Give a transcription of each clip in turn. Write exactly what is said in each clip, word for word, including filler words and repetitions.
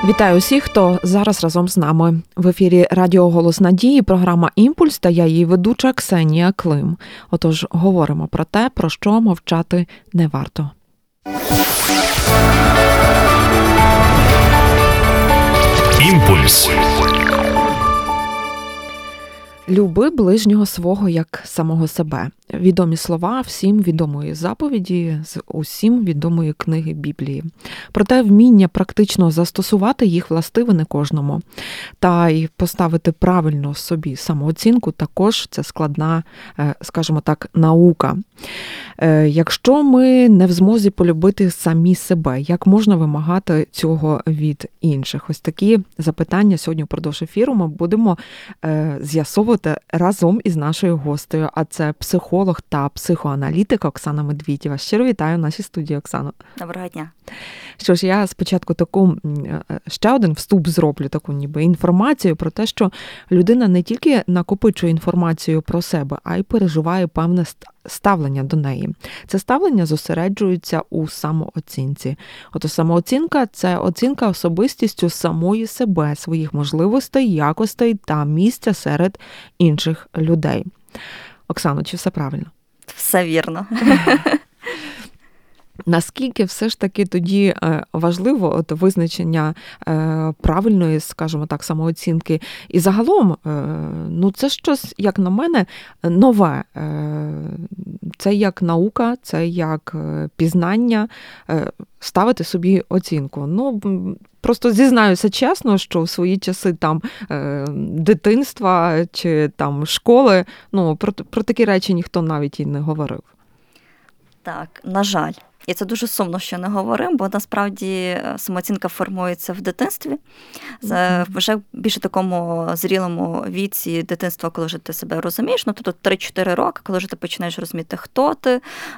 Вітаю усіх, хто зараз разом з нами. В ефірі Радіо Голос Надії, програма «Імпульс» та я її ведуча Ксенія Клим. Отож, говоримо про те, про що мовчати не варто. «Імпульс». «Люби ближнього свого, як самого себе». Відомі слова всім відомої заповіді з усім відомої книги Біблії. Проте вміння практично застосувати їх властиве не кожному. Та й поставити правильно собі самооцінку також це складна, скажімо так, наука. Якщо ми не в змозі полюбити самі себе, як можна вимагати цього від інших? Ось такі запитання сьогодні впродовж ефіру ми будемо з'ясовувати разом із нашою гостею, а це психолог та психоаналітик Оксана Медвідєва. Щиро вітаю в нашій студії, Оксано. Доброго дня. Що ж, я спочатку таку, ще один вступ зроблю, таку ніби інформацію про те, що людина не тільки накопичує інформацію про себе, а й переживає певне ставлення до неї. Це ставлення зосереджується у самооцінці. Ото самооцінка – це оцінка особистістю самої себе, своїх можливостей, якостей та місця серед інших людей. Оксано, чи все правильно? Все вірно. Наскільки все ж таки тоді важливо от визначення правильної, скажімо так, самооцінки? І загалом, ну це щось, як на мене, нове. Це як наука, це як пізнання, ставити собі оцінку. Ну, просто зізнаюся чесно, що в свої часи там дитинства чи там школи, ну, про, про такі речі ніхто навіть і не говорив. Так, на жаль. І це дуже сумно, що не говоримо, бо насправді самооцінка формується в дитинстві. Це вже більше такому зрілому віці дитинства, коли вже ти себе розумієш, ну тобто три-чотири роки, коли вже ти починаєш розуміти, хто ти,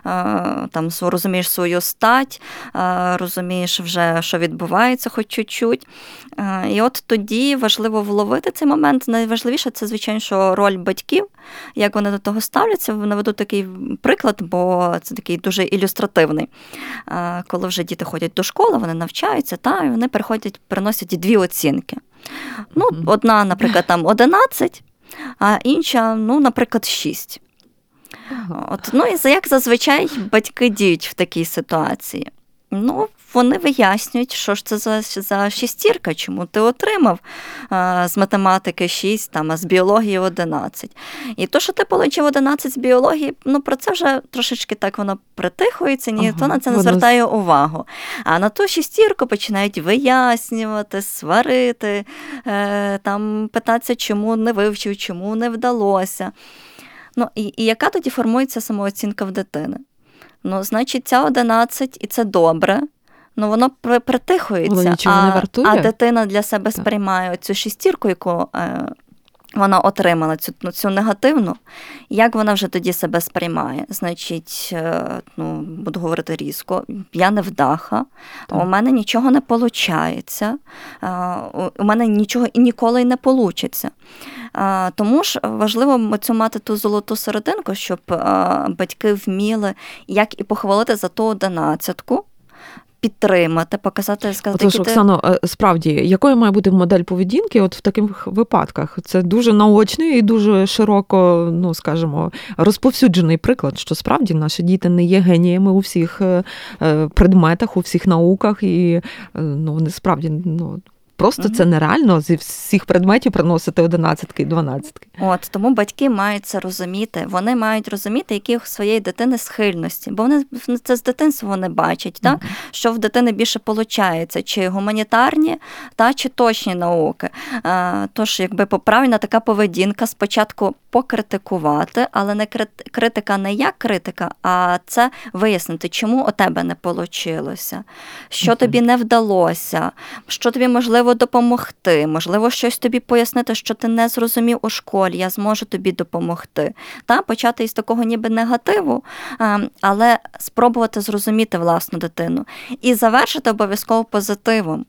там розумієш свою стать, розумієш вже, що відбувається хоч чуть-чуть. І от тоді важливо вловити цей момент. Найважливіше – це, звичайно, що роль батьків, як вони до того ставляться. Наведу такий приклад, бо це такий дуже ілюстративний. Коли вже діти ходять до школи, вони навчаються, та, і вони приходять, приносять дві оцінки. Ну, одна, наприклад, там одинадцять, а інша, ну, наприклад, шість. От, ну, і як зазвичай батьки діють в такій ситуації? Ну, вони вияснюють, що ж це за, за шістірка, чому ти отримав а, з математики шість, там, а з біології одинадцять. І то, що ти отримав одинадцять з біології, ну, про це вже трошечки так воно притихується, ніхто ага, на це не воно... звертає увагу. А на ту шістірку починають вияснювати, сварити, е, там, питатися, чому не вивчив, чому не вдалося. Ну, і, і яка тоді формується самооцінка в дитини? Ну, значить, ця одинадцять, і це добре, ну, воно притихується, а, а дитина для себе так. сприймає цю шістірку, яку е, вона отримала, цю, ну, цю негативну, як вона вже тоді себе сприймає? Значить, е, ну, буду говорити різко, я невдаха, так. у мене нічого не виходить, е, у мене нічого і ніколи не вийде. Тому ж важливо цю мати ту золоту серединку, щоб батьки вміли як і похвалити за ту одинадцятку, підтримати, показати, сказати. Отож, Оксано, справді, якою має бути модель поведінки от в таких випадках? Це дуже наочний і дуже широко, ну, скажімо, розповсюджений приклад, що справді наші діти не є геніями у всіх предметах, у всіх науках, і, ну, вони справді, ну, просто угу. це нереально зі всіх предметів приносити одинадцятки і дванадцятки. От, тому батьки мають це розуміти. Вони мають розуміти, які у своєї дитини схильності. Бо вони це з дитинства вони бачать, угу. так? Що в дитини більше виходить, чи гуманітарні, та, чи точні науки. А, тож, якби правильна така поведінка, спочатку покритикувати, але не критика не як критика, а це вияснити, чому у тебе не вийшло, що угу. тобі не вдалося, що тобі можливо допомогти, можливо, щось тобі пояснити, що ти не зрозумів у школі, я зможу тобі допомогти. Та, почати із такого ніби негативу, але спробувати зрозуміти власну дитину. І завершити обов'язково позитивом.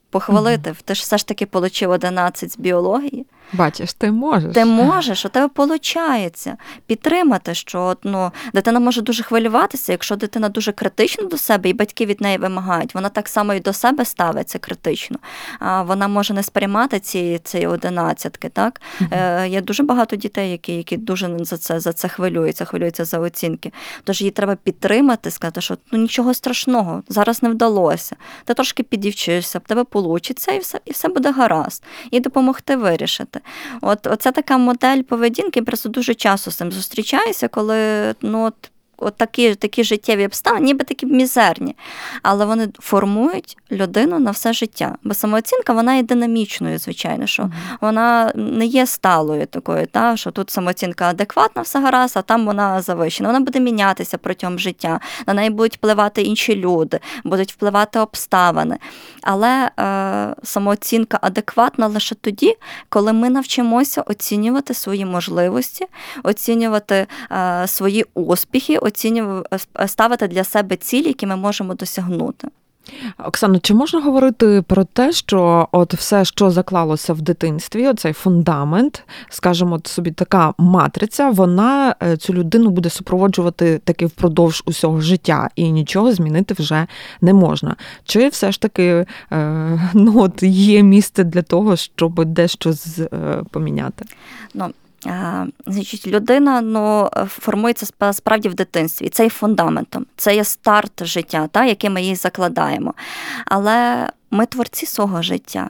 похвалити. Ти ж все ж таки отримав одинадцять з біології. Бачиш, ти можеш. Ти можеш, у тебе виходить. Підтримати, що от, ну, дитина може дуже хвилюватися, якщо дитина дуже критична до себе, і батьки від неї вимагають, вона так само і до себе ставиться критично. А вона може не сприймати ці, ці одинадцятки, так? Mm-hmm. Е, є дуже багато дітей, які, які дуже за це, за це хвилюються, хвилюються за оцінки. Тож її треба підтримати, сказати, що ну, нічого страшного, зараз не вдалося. Ти трошки підівчишся, в тебе вийде, і все, і все буде гаразд. І допомогти вирішити. От, оце така модель поведінки, просто дуже часто з цим зустрічаюся, коли ну, от, от такі, такі життєві обставини, ніби такі мізерні, але вони формують людину на все життя. Бо самооцінка, вона є динамічною, звичайно, що mm-hmm. вона не є сталою такою, та, що тут самооцінка адекватна, все гаразд, а там вона завищена. Вона буде мінятися протягом життя, на неї будуть впливати інші люди, будуть впливати обставини. Але е, самооцінка адекватна лише тоді, коли ми навчимося оцінювати свої можливості, оцінювати е, свої успіхи, оцінювати, ставити для себе цілі, які ми можемо досягнути. Оксано, чи можна говорити про те, що от все, що заклалося в дитинстві, оцей фундамент, скажімо, от собі така матриця, вона цю людину буде супроводжувати таки впродовж усього життя, і нічого змінити вже не можна? Чи все ж таки е, ну, от є місце для того, щоб дещо з, е, поміняти? Ну, Значить, людина ну, формується справді в дитинстві. Це є фундаментом, це є старт життя, та, який ми їй закладаємо. Але ми творці свого життя.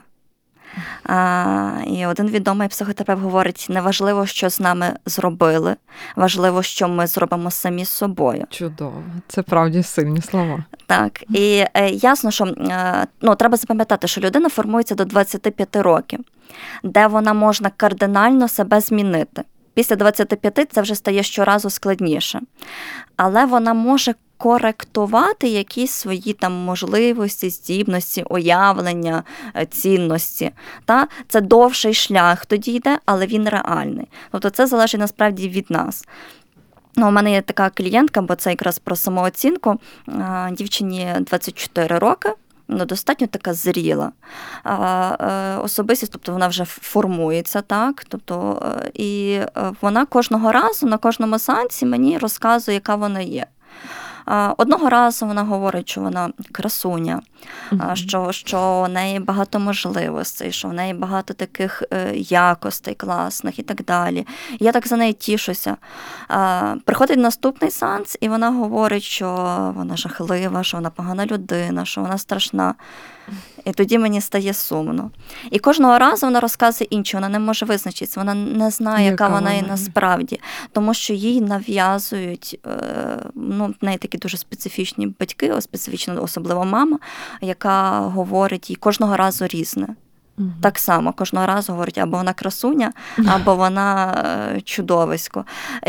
А, і один відомий психотерапевт говорить, неважливо, що з нами зробили, важливо, що ми зробимо самі з собою. Чудово. Це правді сильні слова. Так. І е, ясно, що е, ну, треба запам'ятати, що людина формується до двадцяти п'яти років, де вона можна кардинально себе змінити. Після двадцяти п'яти це вже стає щоразу складніше. Але вона може коректувати якісь свої там можливості, здібності, уявлення, цінності. Та? Це довший шлях тоді йде, але він реальний. Тобто це залежить насправді від нас. Ну, у мене є така клієнтка, бо це якраз про самооцінку. Дівчині двадцять чотири роки. Ну, достатньо така зріла а, особистість, тобто вона вже формується, так, тобто, і вона кожного разу на кожному сеансі мені розказує, яка вона є. Одного разу вона говорить, що вона красуня, mm-hmm. що, що в неї багато можливостей, що в неї багато таких якостей класних і так далі. Я так за нею тішуся. Приходить наступний сеанс, і вона говорить, що вона жахлива, що вона погана людина, що вона страшна. І тоді мені стає сумно. І кожного разу вона розказує інше, вона не може визначитися, вона не знає, яка, яка вона є насправді. Тому що їй нав'язують, ну, в неї такі дуже специфічні батьки, специфічно, особливо мама, яка говорить їй кожного разу різне. Угу. Так само кожного разу говорить, або вона красуня, або вона чудовисько.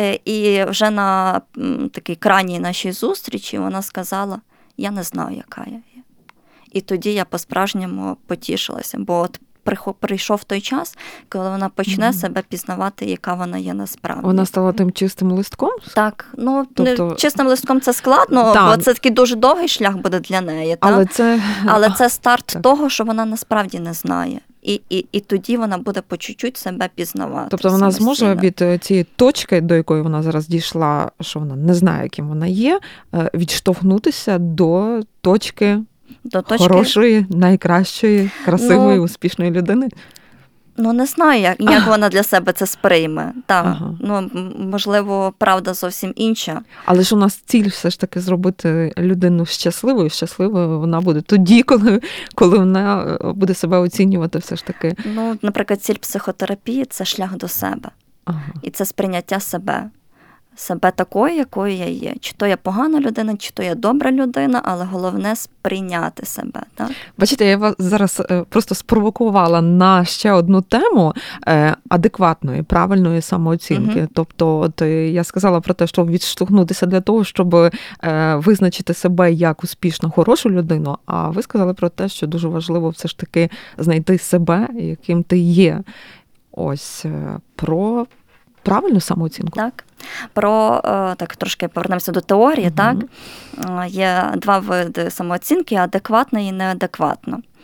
І вже на такій крайній нашій зустрічі вона сказала, я не знаю, яка я є. І тоді я по-справжньому потішилася, бо от прийшов той час, коли вона почне mm-hmm. себе пізнавати, яка вона є насправді. Вона стала тим чистим листком? Так, ну тобто... чистим листком це складно, да. бо це такий дуже довгий шлях буде для неї. Але так? це, Але це старт так. того, що вона насправді не знає. І, і, і тоді вона буде по чуть-чуть себе пізнавати. Тобто вона зможе від цієї точки, до якої вона зараз дійшла, що вона не знає, яким вона є, відштовхнутися до точки До точки... хорошої, найкращої, красивої, ну, успішної людини? Ну, не знаю, як, як вона для себе це сприйме. Так. Ага. Ну, можливо, правда зовсім інша. Але ж у нас ціль все ж таки зробити людину щасливою. Щасливою вона буде тоді, коли, коли вона буде себе оцінювати все ж таки. Ну, наприклад, ціль психотерапії – це шлях до себе. Ага. І це сприйняття себе. Себе такою, якою я є. Чи то я погана людина, чи то я добра людина, але головне сприйняти себе. Так? Бачите, я вас зараз просто спровокувала на ще одну тему адекватної, правильної самооцінки. Угу. Тобто, от я сказала про те, щоб відштовхнутися для того, щоб визначити себе як успішну, хорошу людину, а ви сказали про те, що дуже важливо все ж таки знайти себе, яким ти є. Ось, про правильну самооцінку? Так. Про, так, трошки повернемося до теорії, mm-hmm. так? Є два види самооцінки – адекватна і неадекватна.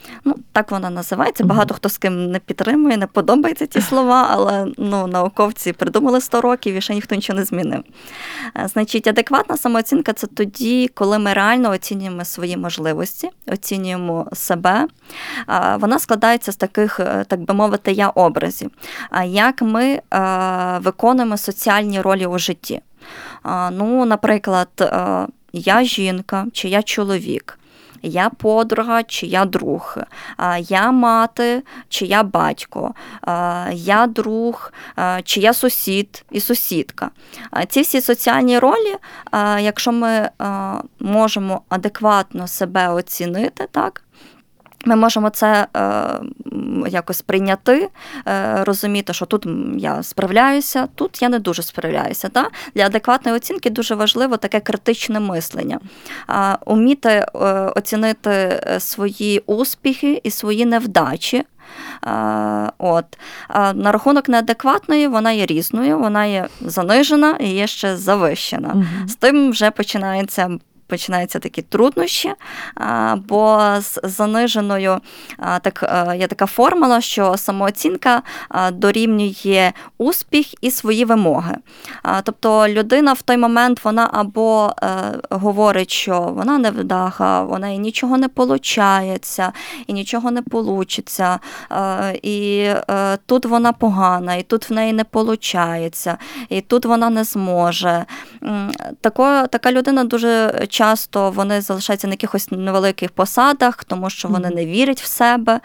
Ну, так вона називається. Багато хто з ким не підтримує, не подобаються ті слова, але ну, науковці придумали сто років і ще ніхто нічого не змінив. Значить, адекватна самооцінка – це тоді, коли ми реально оцінюємо свої можливості, оцінюємо себе. Вона складається з таких, так би мовити, я-образів. Як ми виконуємо соціальні ролі у житті. Ну, наприклад, я жінка чи я чоловік. Я подруга, чи я друг, я мати, чи я батько, я друг, чи я сусід і сусідка. Ці всі соціальні ролі, якщо ми можемо адекватно себе оцінити, так, ми можемо це е, якось прийняти, е, розуміти, що тут я справляюся, тут я не дуже справляюся. Так? Для адекватної оцінки дуже важливо таке критичне мислення. Е, уміти е, оцінити свої успіхи і свої невдачі. Е, от. Е, на рахунок неадекватної, вона є різною, вона є занижена і є ще завищена. Угу. З тим вже починається починаються такі труднощі, бо з заниженою так, є така формула, що самооцінка дорівнює успіх і свої вимоги. Тобто людина в той момент, вона або говорить, що вона невдаха, вона і нічого не получається, і нічого не получиться, і тут вона погана, і тут в неї не получається, і тут вона не зможе. Тако, така людина дуже часто вони залишаються на якихось невеликих посадах, тому що вони не вірять в себе,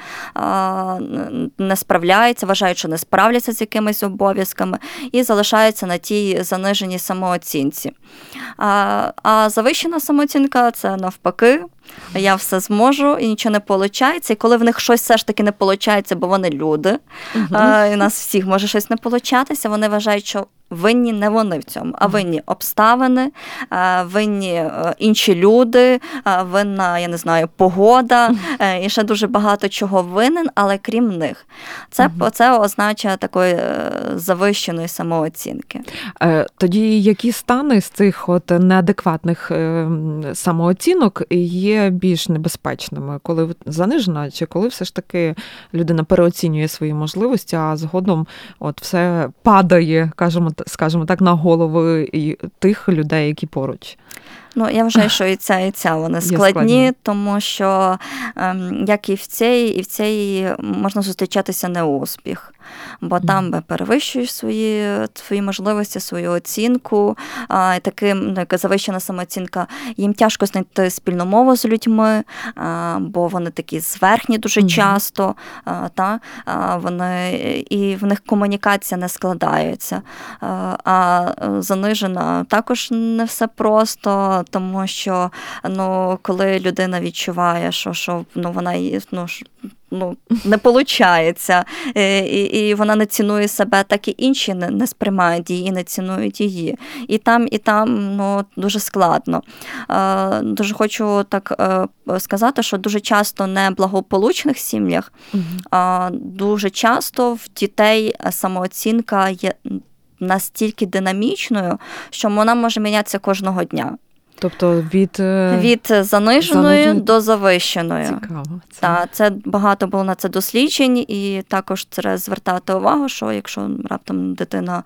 не справляються, вважають, що не справляться з якимись обов'язками і залишаються на тій заниженій самооцінці. А завищена самооцінка – це навпаки. Я все зможу, і нічого не виходить. І коли в них щось все ж таки не виходить, бо вони люди, uh-huh. і нас всіх може щось не получатися, вони вважають, що винні не вони в цьому, а винні обставини, винні інші люди, винна, я не знаю, погода, і ще дуже багато чого винен, але крім них. Це, uh-huh. це означає такої завищеної самооцінки. Тоді які стани з цих от неадекватних самооцінок є більш небезпечними? Коли занижена, чи коли все ж таки людина переоцінює свої можливості, а згодом от все падає, кажемо, скажімо так, на голови тих людей, які поруч? Ну, я вважаю, що і ця, і ця вони складні, складні, тому що як і в цій, і в цій можна зустрічатися неуспіх. Бо mm. там перевищуєш свої, свої можливості, свою оцінку, а, і таким, яка завищена самооцінка, їм тяжко знайти спільну мову з людьми, а, бо вони такі зверхні дуже mm. часто, а, та, а, вони, і в них комунікація не складається. А, а занижена також не все просто, тому що ну, коли людина відчуває, що, що ну, вона ну, ну, не виходить, і, і вона не цінує себе, так і інші не, не сприймають її, не цінують її. І там, і там ну, дуже складно. Е, дуже хочу так е, сказати, що дуже часто в неблагополучних сім'ях, е, дуже часто в дітей самооцінка є настільки динамічною, що вона може мінятися кожного дня. Тобто від, від заниженої заниженої до завищеної. Цікаво. Це... Так, це багато було на це досліджень, і також треба звертати увагу, що якщо раптом дитина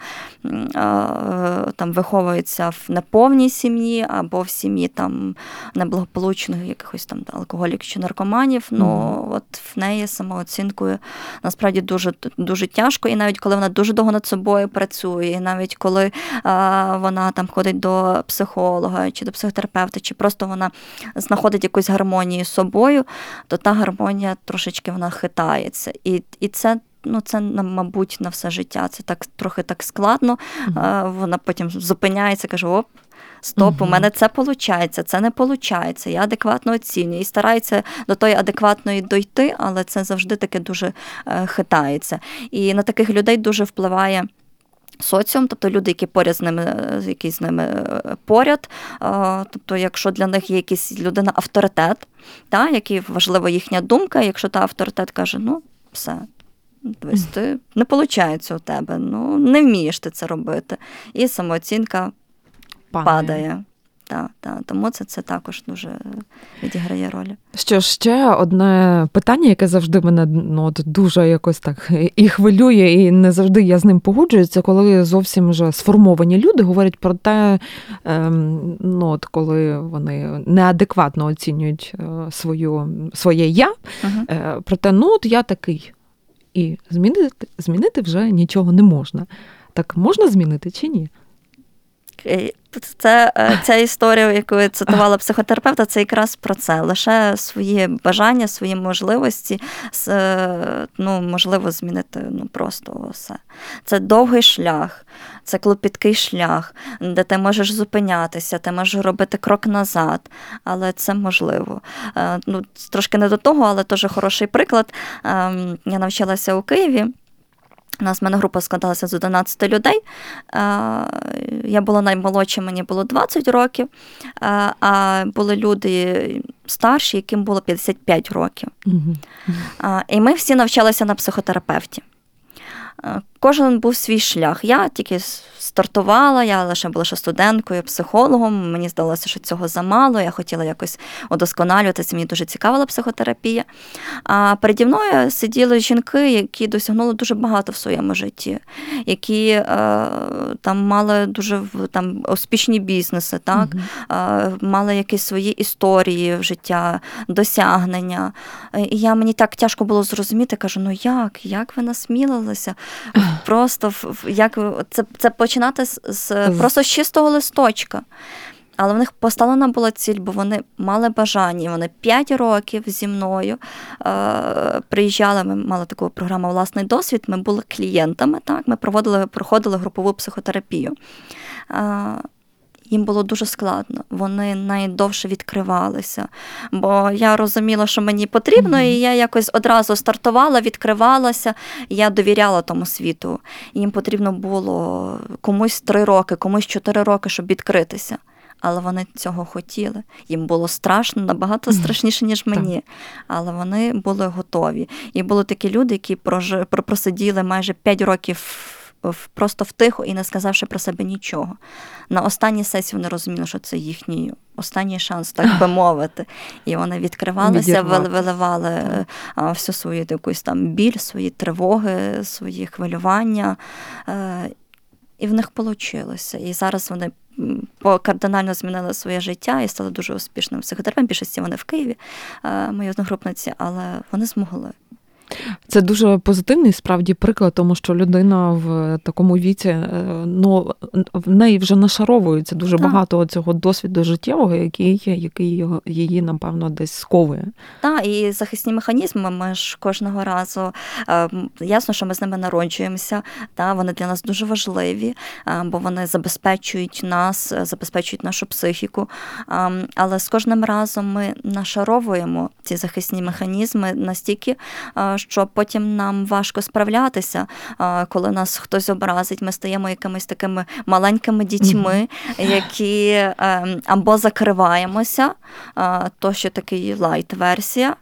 там виховується в неповній сім'ї або в сім'ї там неблагополучних якихось там алкоголіків чи наркоманів, mm-hmm. ну от в неї самооцінкою насправді дуже дуже тяжко, і навіть коли вона дуже довго над собою працює, і навіть коли а, вона там ходить до психолога чи до психотерапевта, чи просто вона знаходить якусь гармонію з собою, то та гармонія трошечки вона хитається. І, і це, ну, це, мабуть, на все життя. Це так трохи так складно. Mm-hmm. Вона потім зупиняється, каже, оп, стоп, mm-hmm. у мене це виходить, це не виходить, я адекватно оцінюю. І старається до тої адекватної дойти, але це завжди таке дуже хитається. І на таких людей дуже впливає соціум, тобто люди, які поряд з ними, які з ними поряд, тобто якщо для них є якийсь людина авторитет, та, який важлива їхня думка, якщо та авторитет каже, ну, все, дивись, ти не виходить у тебе, ну, не вмієш ти це робити. І самооцінка падає. падає. Так, так. Тому це, це також дуже відіграє роль. Що ж, ще одне питання, яке завжди мене ну, от дуже якось так і хвилює, і не завжди я з ним погоджуюсь, це коли зовсім вже сформовані люди говорять про те, ем, ну, от коли вони неадекватно оцінюють свою, своє «я», Угу. е, про те, ну, от я такий, і змінити, змінити вже нічого не можна. Так можна змінити чи ні? Це, ця історія, яку я цитувала психотерапевта, це якраз про це. Лише свої бажання, свої можливості, ну, можливо змінити ну, просто все. Це довгий шлях, це клопіткий шлях, де ти можеш зупинятися, ти можеш робити крок назад, але це можливо. Ну, трошки не до того, але теж хороший приклад. Я навчалася у Києві. У нас в мене група складалася з одинадцяти людей. Я була наймолодша, мені було двадцять років, а були люди старші, яким було п'ятдесят п'ять років. Mm-hmm. І ми всі навчалися на психотерапевті. Кожен був свій шлях. Я тільки стартувала, я лише була ще студенткою, психологом. Мені здалося, що цього замало. Я хотіла якось удосконалюватися, мені дуже цікавила психотерапія. А переді мною сиділи жінки, які досягнули дуже багато в своєму житті, які е, там мали дуже там, успішні бізнеси, так? Mm-hmm. е, мали якісь свої історії в життя, досягнення. І я, мені так тяжко було зрозуміти, кажу, ну як? Як ви насмілилися? Просто як це, це починати з, з просто з чистого листочка. Але в них поставлена була ціль, бо вони мали бажання. Вони п'ять років зі мною е, приїжджали, ми мали таку програму «Власний досвід», ми були клієнтами, так, ми проводили, проходили групову психотерапію. Е, Їм було дуже складно, вони найдовше відкривалися, бо я розуміла, що мені потрібно, mm-hmm. і я якось одразу стартувала, відкривалася, я довіряла тому світу. Їм потрібно було комусь три роки, комусь чотири роки, щоб відкритися. Але вони цього хотіли. Їм було страшно, набагато страшніше, ніж мені. Але вони були готові. І були такі люди, які просиділи майже п'ять років просто втихо і не сказавши про себе нічого. На останній сесії вони розуміли, що це їхній останній шанс, так би мовити. І вони відкривалися, виливали всю свою якусь там біль, свої тривоги, свої хвилювання. І в них вийшло. І зараз вони кардинально змінили своє життя і стали дуже успішними психотерапевтами. Більшості вони в Києві, мої одногрупниці, але вони змогли. Це дуже позитивний, справді, приклад, тому що людина в такому віці, ну, в неї вже нашаровується дуже так. багато цього досвіду життєвого, який, який її, напевно, десь сковує. Так, і захисні механізми, ми ж кожного разу, ясно, що ми з ними народжуємося, так, вони для нас дуже важливі, бо вони забезпечують нас, забезпечують нашу психіку, але з кожним разом ми нашаровуємо ці захисні механізми настільки, що потім нам важко справлятися, коли нас хтось образить, ми стаємо якимись такими маленькими дітьми, які або закриваємося, то що такий лайт-версія,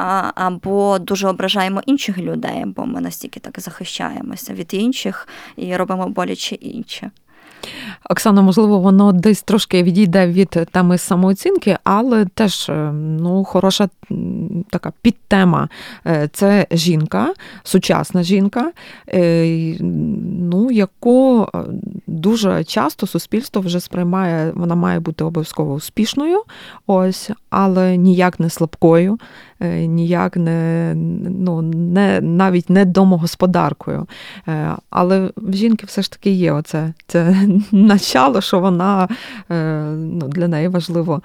або дуже ображаємо інших людей, бо ми настільки так захищаємося від інших і робимо боляче інше. Оксана, можливо, воно десь трошки відійде від теми самооцінки, але теж, ну, хороша така підтема. Це жінка, сучасна жінка, ну, яку дуже часто суспільство вже сприймає, вона має бути обов'язково успішною, ось, але ніяк не слабкою, ніяк не, ну, не, навіть не домогосподаркою. Але в жінки все ж таки є оце, це начало, що вона, ну, для неї важливо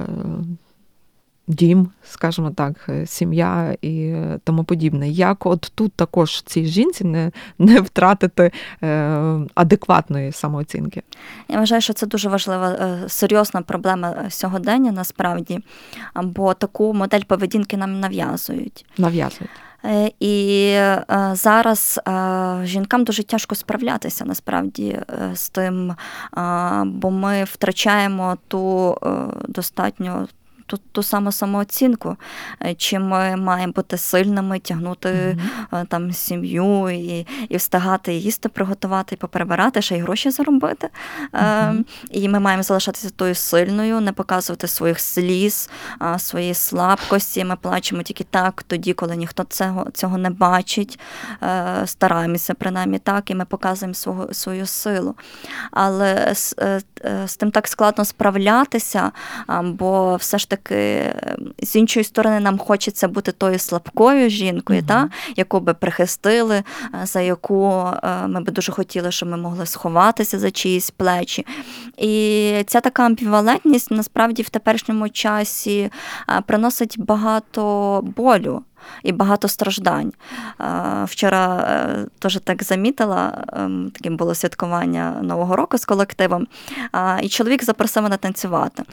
дім, скажімо так, сім'я і тому подібне. Як от тут також цій жінці не, не втратити адекватної самооцінки? Я вважаю, що це дуже важлива, серйозна проблема сьогодення, насправді, бо таку модель поведінки нам нав'язують. Нав'язують. І зараз жінкам дуже тяжко справлятися, насправді, з тим, бо ми втрачаємо ту достатньо ту, ту саму самооцінку, чи ми маємо бути сильними, тягнути mm-hmm. там сім'ю і, і встигати їсти, приготувати, і поприбирати, ще й гроші заробити. Mm-hmm. Е, і ми маємо залишатися тою сильною, не показувати своїх сліз, свої слабкості. Ми плачемо тільки так тоді, коли ніхто цього, цього не бачить. Е, стараємося принаймні так, і ми показуємо свого, свою силу. Але з, з тим так складно справлятися, бо все ж таки з іншої сторони нам хочеться бути тою слабкою жінкою, mm-hmm. та, яку би прихистили, за яку ми би дуже хотіли, щоб ми могли сховатися за чиїсь плечі. І ця така амбівалентність насправді в теперішньому часі приносить багато болю і багато страждань. Вчора теж так замітила, таким було святкування Нового року з колективом, і чоловік запросив мене танцювати.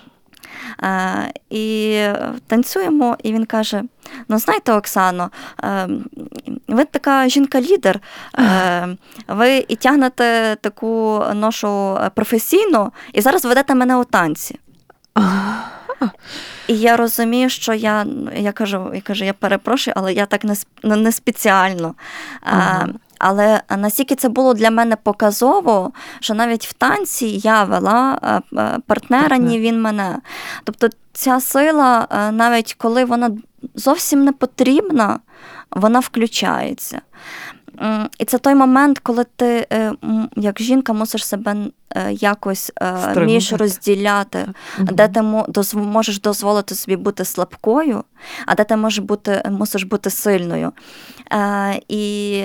І танцюємо, і він каже: ну, знаєте, Оксано, ви така жінка-лідер, ви і тягнете таку ношу професійну, і зараз ведете мене у танці. І я розумію, що я, я кажу, я кажу, я перепрошую, але я так не, не спеціально. Ага. Але настільки це було для мене показово, що навіть в танці я вела партнера, ні він мене. Тобто ця сила, навіть коли вона зовсім не потрібна, вона включається. І це той момент, коли ти, як жінка, мусиш себе якось між розділяти, угу. де ти можеш дозволити собі бути слабкою, а де ти можеш бути, мусиш бути сильною. І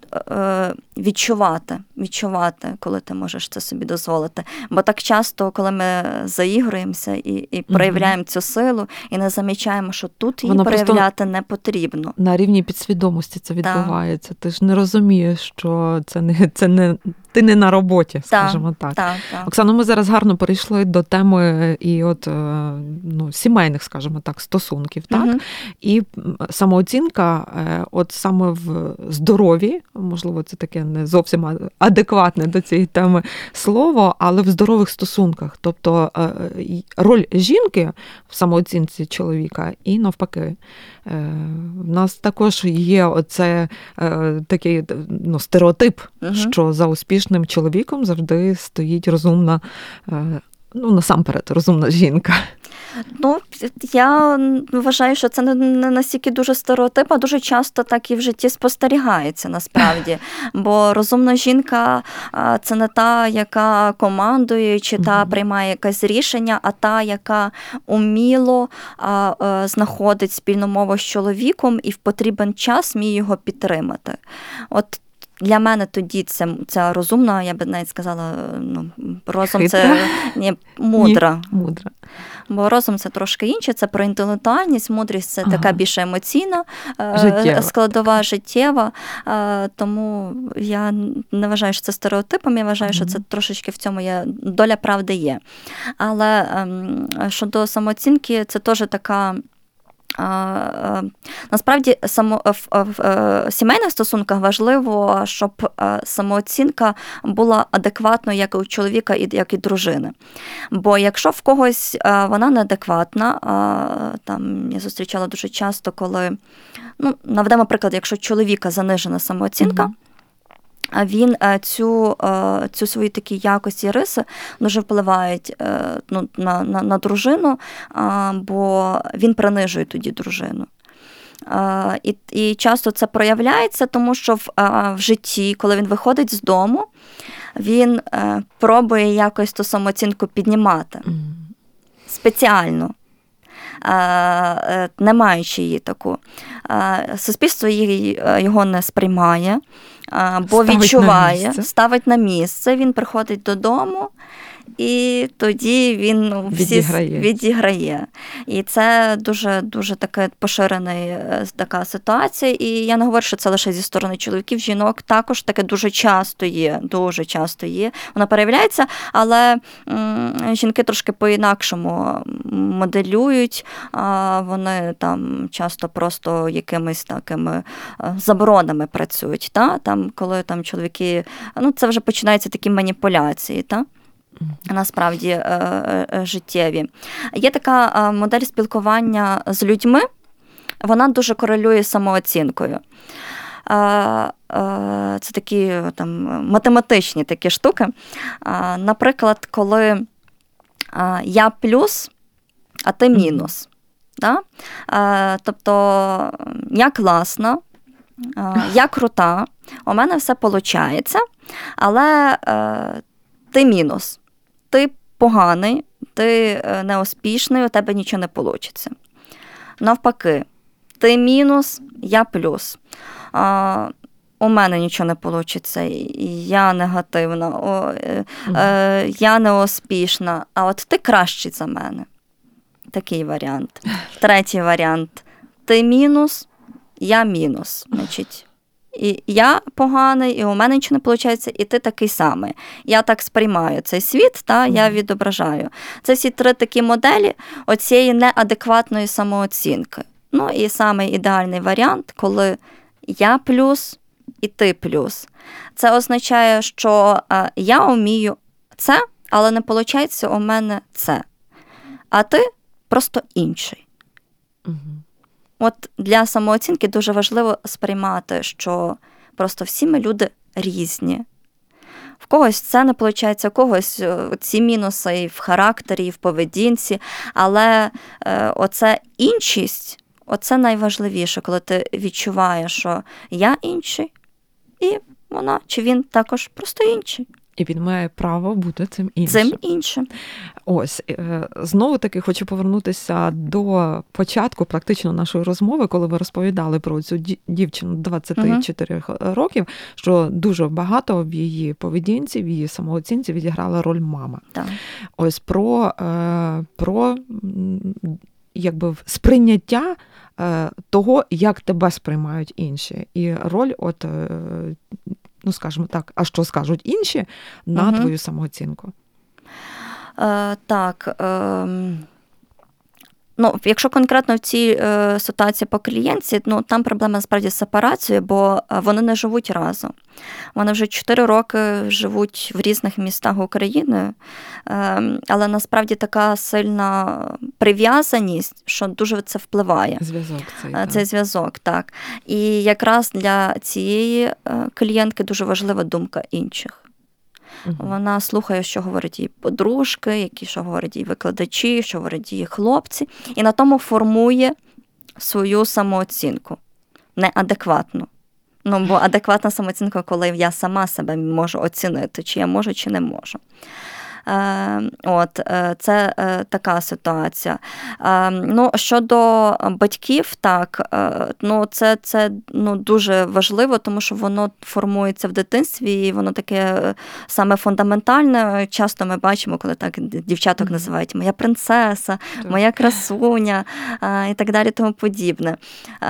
відчувати, відчувати, коли ти можеш це собі дозволити. Бо так часто, коли ми заігруємося і, і проявляємо mm-hmm. цю силу, і не замічаємо, що тут її Вона проявляти не потрібно. На рівні підсвідомості це відбувається. Так. Ти ж не розумієш, що це не, це не ти не на роботі, скажімо так. Так, так. Оксано, ми зараз гарно перейшли до теми і от, ну, сімейних, скажімо так, стосунків. Так? Mm-hmm. І самооцінка, от саме в здоров'ї, можливо, це таке не зовсім адекватне до цієї теми слово, але в здорових стосунках. Тобто роль жінки в самооцінці чоловіка і навпаки. В нас також є оце такий, ну, стереотип, угу. що за успішним чоловіком завжди стоїть розумна, ну, насамперед, розумна жінка. Ну, я вважаю, що це не настільки дуже стереотип, а дуже часто так і в житті спостерігається насправді. Бо розумна жінка – це не та, яка командує, чи та приймає якесь рішення, а та, яка уміло знаходить спільну мову з чоловіком і в потрібен час вміє його підтримати. От для мене тоді це, це розумна, я би навіть сказала, ну, розум Хитра. Це ні, мудра. Ні, мудра. Бо розум це трошки інше, це про інтелектуальність, мудрість це ага. така більш емоційна, життєва. складова, життєва. Тому я не вважаю, що це стереотипом, я вважаю, ага. що це трошечки в цьому є, доля правди є. Але щодо самооцінки, це теж така... Насправді, само, в, в, в сімейних стосунках важливо, щоб самооцінка була адекватною як і у чоловіка, як і дружини. Бо якщо в когось вона неадекватна, там я зустрічала дуже часто, коли, ну, наведемо приклад, якщо чоловіка занижена самооцінка, mm-hmm. А він цю, цю свої такі якості, риси дуже впливають, ну, на, на, на дружину, бо він принижує тоді дружину. І, і часто це проявляється, тому що в, в житті, коли він виходить з дому, він пробує якось ту самооцінку піднімати. Спеціально. Не маючи її таку. Суспільство його не сприймає, бо ставить відчуває, на ставить на місце, він приходить додому, і тоді він, ну, всі відіграє. відіграє. І це дуже, дуже така поширена така ситуація. І я не говорю, що це лише зі сторони чоловіків, жінок також таке дуже часто є, дуже часто є. Вона переявляється, але м, жінки трошки по-інакшому моделюють, а вони там часто просто якимись такими заборонами працюють. Та? Там, коли там чоловіки, ну це вже починаються такі маніпуляції, та? насправді життєві. Є така модель спілкування з людьми, вона дуже корелює з самооцінкою. Це такі там математичні такі штуки. Наприклад, коли я плюс, а ти мінус. Да? Тобто я класна, я крута, у мене все виходить, але ти мінус. Ти поганий, ти неуспішний, у тебе нічого не вийде. Навпаки, ти мінус, я плюс. А, у мене нічого не вийде, я негативна, о, е, е, я неуспішна, а от ти кращий за мене. Такий варіант. Третій варіант. Ти мінус, я мінус. Значить, і я поганий, і у мене нічого не виходить, і ти такий самий. Я так сприймаю цей світ, та, я відображаю. Це всі три такі моделі оцієї неадекватної самооцінки. Ну і самий ідеальний варіант, коли я плюс і ти плюс. Це означає, що а, я вмію це, але не виходить у мене це. А ти просто інший. Угу. От для самооцінки дуже важливо сприймати, що просто всі ми люди різні. В когось це не виходить, у когось ці мінуси і в характері, і в поведінці, але е, оце іншість, оце найважливіше, коли ти відчуваєш, що я інший, і вона, чи він також просто інший. І він має право бути цим іншим. Цим іншим. Ось, знову-таки хочу повернутися до початку практично нашої розмови, коли ви розповідали про цю дівчину двадцяти чотирьох угу. років, що дуже багато в її поведінці, в її самооцінці відіграла роль мама. Так. Ось про, про якби, сприйняття того, як тебе сприймають інші. І роль от... ну, скажімо так, а що скажуть інші на угу. твою самооцінку? Е, так. Е, ну, якщо конкретно в цій е, ситуації по клієнтці, ну, там проблема насправді з сепарацією, бо вони не живуть разом. Вони вже чотири роки живуть в різних містах України, е, але насправді така сильна прив'язаність, що дуже це впливає. Зв'язок цей, так. Цей зв'язок, так. І якраз для цієї клієнтки дуже важлива думка інших. Угу. Вона слухає, що говорять її подружки, які, що говорять її викладачі, що говорять її хлопці, і на тому формує свою самооцінку. Неадекватну. Ну, бо адекватна самооцінка, коли я сама себе можу оцінити, чи я можу, чи не можу. От, це така ситуація. Ну, щодо батьків, так, ну, це, це ну, дуже важливо, тому що воно формується в дитинстві, і воно таке саме фундаментальне. Часто ми бачимо, коли так дівчаток називають «моя принцеса», «моя красуня» і так далі, тому подібне.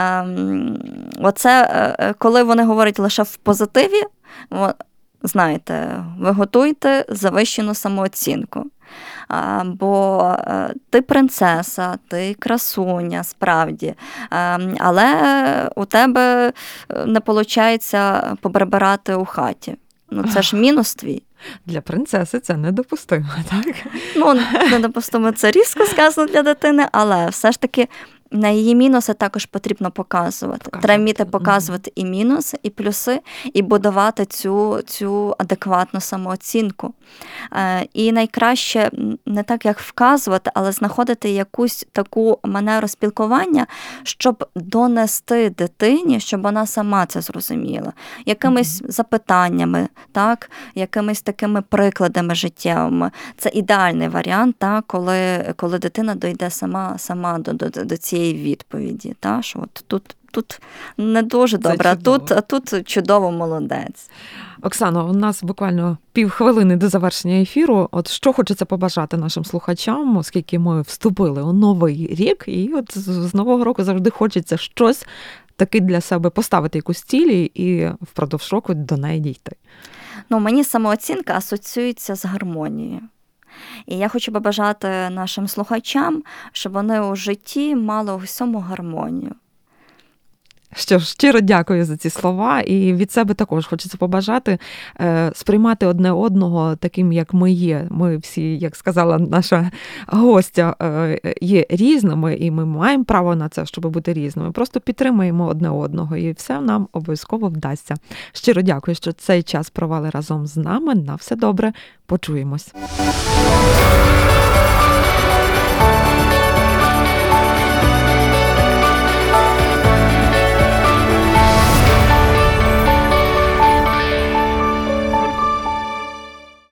Оце, коли вони говорять лише в позитиві, знаєте, ви готуєте завищену самооцінку. А, бо ти принцеса, ти красуня, справді. А, але у тебе не виходить побребирати у хаті. Ну, це ж мінус твій. Для принцеси це недопустимо, так? Ну, недопустимо, це різко сказано для дитини, але все ж таки на її мінуси також потрібно показувати. показувати. Треба вміти показувати mm-hmm. і мінуси, і плюси, і будувати цю, цю адекватну самооцінку. Е, і найкраще не так, як вказувати, але знаходити якусь таку манеру спілкування, щоб донести дитині, щоб вона сама це зрозуміла. Якимись mm-hmm. запитаннями, так? Якимись такими прикладами життєвими. Це ідеальний варіант, так? Коли, коли дитина дойде сама, сама до, до, до цієї відповіді, та, що от тут, тут не дуже добре, а тут, а тут чудово, молодець. Оксано, у нас буквально півхвилини до завершення ефіру. От що хочеться побажати нашим слухачам, оскільки ми вступили у новий рік, і от з нового року завжди хочеться щось таки для себе поставити, якусь цілі і впродовж року до неї дійти. Ну, мені самооцінка асоціюється з гармонією. І я хочу побажати нашим слухачам, щоб вони у житті мали у всьому гармонію. Що ж, щиро дякую за ці слова, і від себе також хочеться побажати е, сприймати одне одного таким, як ми є. Ми всі, як сказала наша гостя, е, є різними, і ми маємо право на це, щоб бути різними. Просто підтримуємо одне одного, і все нам обов'язково вдасться. Щиро дякую, що цей час провели разом з нами. На все добре. Почуємось.